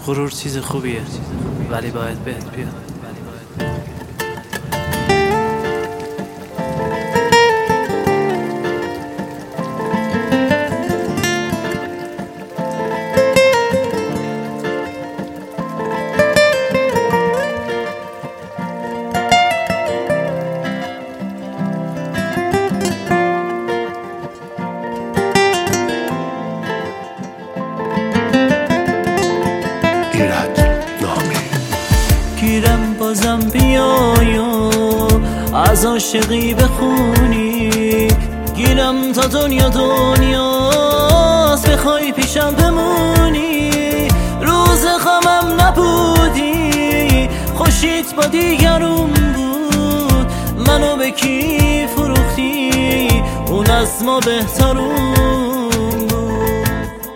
غرور چیز خوبیه ولی باید بهت بیاد. گیرم بازم بیای و از عاشقی بخونی، گیرم تا دنیا دنیاست بخوای پیشم بمونی. روز غمم نبودی خوشیت با دیگرون بود، منو به کی فروختی اون از ما بهترون بود.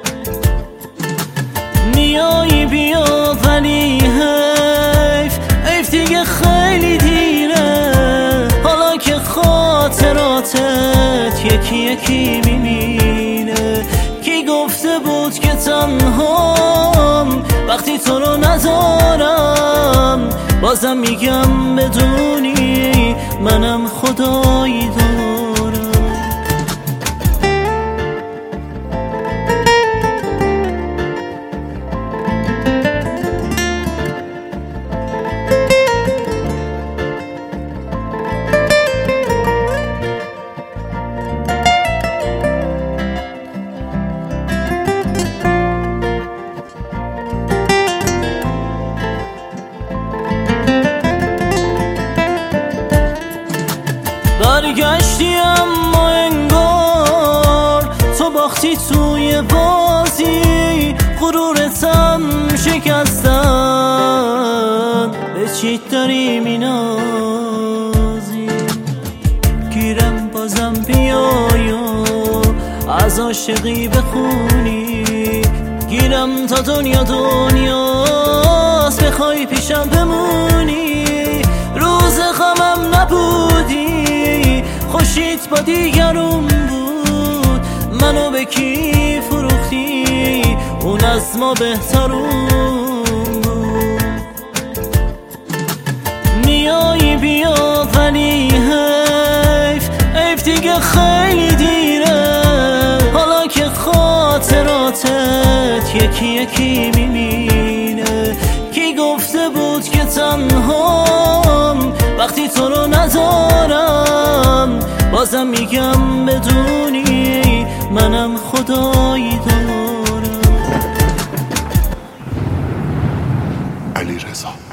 میای بیا ولی حیف دیگه خیلی دیره، حالا که خاطراتت یکی یکی میمینه. کی گفته بود که تنهام وقتی تو رو ندارم، بازم میگم بدونی منم خدایی دارم. برگشتی اما انگار تو باختی توی بازی، غرورتم شکستن به چی داری مینازی. گیرم بازم بیای و از عاشقی بخونی، گیرم تا دنیا دنیاست بخوای پیشم بمونی. روز غمم نبودی خوشیت با دیگرون بود، منو به کی فروختی اون از ما بهترون بود. میای بیا ولی حیف دیگه خیلی دیره، حالا که خاطراتت یکی یکی میمینه. کی گفته بود که تنهام وقتی تو رو ندارم، بازم میگم بدونی منم خدایی دارم. علیرضا